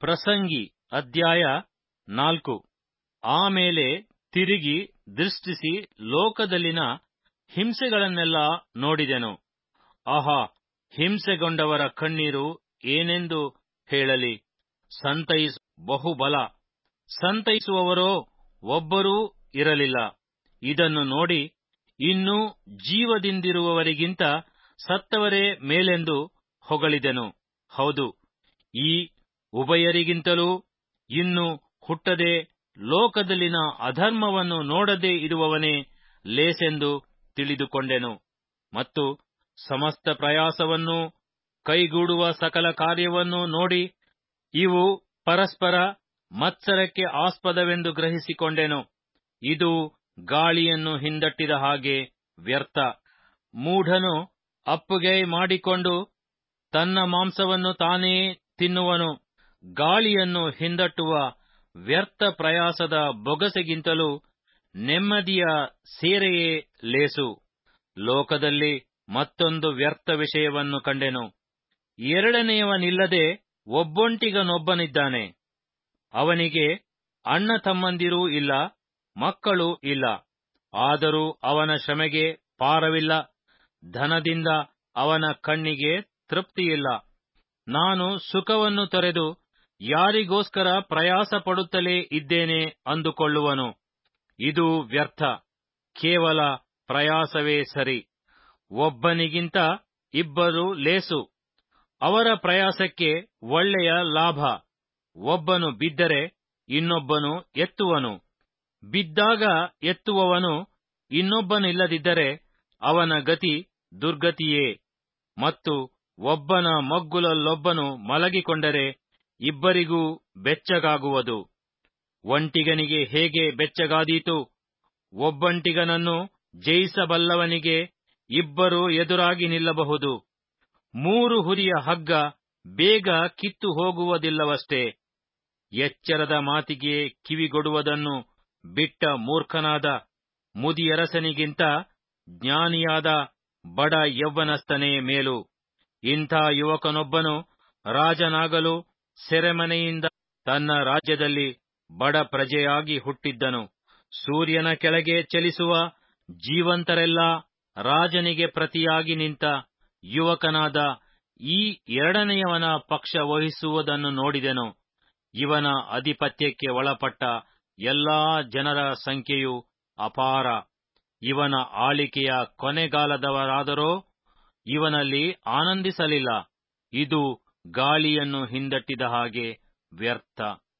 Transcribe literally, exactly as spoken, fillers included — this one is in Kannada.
ಪ್ರಸಂಗಿ ಅಧ್ಯಾಯ ನಾಲ್ಕು. ಆಮೇಲೆ ತಿರುಗಿ ದೃಷ್ಟಿಸಿ ಲೋಕದಲ್ಲಿನ ಹಿಂಸೆಗಳನ್ನೆಲ್ಲ ನೋಡಿದೆನು. ಆಹಾ, ಹಿಂಸೆಗೊಂಡವರ ಕಣ್ಣೀರು ಏನೆಂದು ಹೇಳಲಿ? ಸಂತೈಸ ಬಹುಬಲ, ಸಂತೈಸುವವರೋ ಒಬ್ಬರೂ ಇರಲಿಲ್ಲ. ಇದನ್ನು ನೋಡಿ ಇನ್ನೂ ಜೀವದಿಂದಿರುವವರಿಗಿಂತ ಸತ್ತವರೇ ಮೇಲೆಂದು ಹೊಗಳಿದೆನು. ಹೌದು, ಈ ಉಭಯರಿಗಿಂತಲೂ ಇನ್ನು ಹುಟ್ಟದೆ ಲೋಕದಲ್ಲಿನ ಅಧರ್ಮವನ್ನು ನೋಡದೆ ಇರುವವನೇ ಲೇಸೆಂದು ತಿಳಿದುಕೊಂಡೆನು. ಮತ್ತು ಸಮಸ್ತ ಪ್ರಯಾಸವನ್ನೂ ಕೈಗೂಡುವ ಸಕಲ ಕಾರ್ಯವನ್ನೂ ನೋಡಿ ಇವು ಪರಸ್ಪರ ಮತ್ಸರಕ್ಕೆ ಆಸ್ಪದವೆಂದು ಗ್ರಹಿಸಿಕೊಂಡೆನು. ಇದು ಗಾಳಿಯನ್ನು ಹಿಂದಟ್ಟಿದ ಹಾಗೆ ವ್ಯರ್ಥ. ಮೂಢನು ಅಪ್ಪುಗೆ ಮಾಡಿಕೊಂಡು ತನ್ನ ಮಾಂಸವನ್ನು ತಾನೇ ತಿನ್ನುವನು. ಗಾಳಿಯನ್ನು ಹಿಂದಟ್ಟುವ ವ್ಯರ್ಥ ಪ್ರಯಾಸದ ಬೊಗಸೆಗಿಂತಲೂ ನೆಮ್ಮದಿಯ ಸೇರೆಯೇ ಲೇಸು. ಲೋಕದಲ್ಲಿ ಮತ್ತೊಂದು ವ್ಯರ್ಥ ವಿಷಯವನ್ನು ಕಂಡೆನು. ಎರಡನೆಯವನಿಲ್ಲದೆ ಒಬ್ಬೊಂಟಿಗನೊಬ್ಬನಿದ್ದಾನೆ. ಅವನಿಗೆ ಅಣ್ಣ ತಮ್ಮಂದಿರೂ ಇಲ್ಲ, ಮಕ್ಕಳೂ ಇಲ್ಲ. ಆದರೂ ಅವನ ಶ್ರಮೆಗೆ ಪಾರವಿಲ್ಲ, ಧನದಿಂದ ಅವನ ಕಣ್ಣಿಗೆ ತೃಪ್ತಿಯಿಲ್ಲ. ನಾನು ಸುಖವನ್ನು ತೊರೆದು ಯಾರಿಗೋಸ್ಕರ ಪ್ರಯಾಸ ಪಡುತ್ತಲೇ ಇದ್ದೇನೆ ಅಂದುಕೊಳ್ಳುವನು. ಇದು ವ್ಯರ್ಥ, ಕೇವಲ ಪ್ರಯಾಸವೇ ಸರಿ. ಒಬ್ಬನಿಗಿಂತ ಇಬ್ಬರು ಲೇಸು, ಅವರ ಪ್ರಯಾಸಕ್ಕೆ ಒಳ್ಳೆಯ ಲಾಭ. ಒಬ್ಬನು ಬಿದ್ದರೆ ಇನ್ನೊಬ್ಬನು ಎತ್ತುವನು. ಬಿದ್ದಾಗ ಎತ್ತುವವನು ಇನ್ನೊಬ್ಬನಿಲ್ಲದಿದ್ದರೆ ಅವನ ಗತಿ ದುರ್ಗತಿಯೇ. ಮತ್ತು ಒಬ್ಬನ ಮಗ್ಗುಲಲ್ಲೊಬ್ಬನು ಮಲಗಿಕೊಂಡರೆ ಇಬ್ಬರಿಗೂ ಬೆಚ್ಚಗಾಗುವುದು. ಒಂಟಿಗನಿಗೆ ಹೇಗೆ ಬೆಚ್ಚಗಾದೀತು? ಒಬ್ಬಂಟಿಗನನ್ನು ಜಯಿಸಬಲ್ಲವನಿಗೆ ಇಬ್ಬರು ಎದುರಾಗಿ ನಿಲ್ಲಬಹುದು. ಮೂರು ಹುರಿಯ ಹಗ್ಗ ಬೇಗ ಕಿತ್ತು ಹೋಗುವುದಿಲ್ಲವಷ್ಟೇ. ಎಚ್ಚರದ ಮಾತಿಗೆ ಕಿವಿಗೊಡುವುದನ್ನು ಬಿಟ್ಟ ಮೂರ್ಖನಾದ ಮುದಿಯರಸನಿಗಿಂತ ಜ್ಞಾನಿಯಾದ ಬಡ ಯೌವನಸ್ಥನೇ ಮೇಲು. ಇಂಥ ಯುವಕನೊಬ್ಬನು ರಾಜನಾಗಲು ಸೆರೆಮನೆಯಿಂದ ತನ್ನ ರಾಜ್ಯದಲ್ಲಿ ಬಡ ಪ್ರಜೆಯಾಗಿ ಹುಟ್ಟಿದ್ದನು. ಸೂರ್ಯನ ಕೆಳಗೆ ಚಲಿಸುವ ಜೀವಂತರೆಲ್ಲ ರಾಜನಿಗೆ ಪ್ರತಿಯಾಗಿ ನಿಂತ ಯುವಕನಾದ ಈ ಎರಡನೆಯವನ ಪಕ್ಷ ವಹಿಸುವುದನ್ನು ನೋಡಿದೆನು. ಇವನ ಅಧಿಪತ್ಯಕ್ಕೆ ಒಳಪಟ್ಟ ಎಲ್ಲಾ ಜನರ ಸಂಖ್ಯೆಯು ಅಪಾರ. ಇವನ ಆಳಿಕೆಯ ಕೊನೆಗಾಲದವರಾದರೋ ಇವನಲ್ಲಿ ಆನಂದಿಸಲಿಲ್ಲ. ಇದು ಗಾಳಿಯನ್ನು ಹಿಂದಟ್ಟಿದ ಹಾಗೆ ವ್ಯರ್ಥ.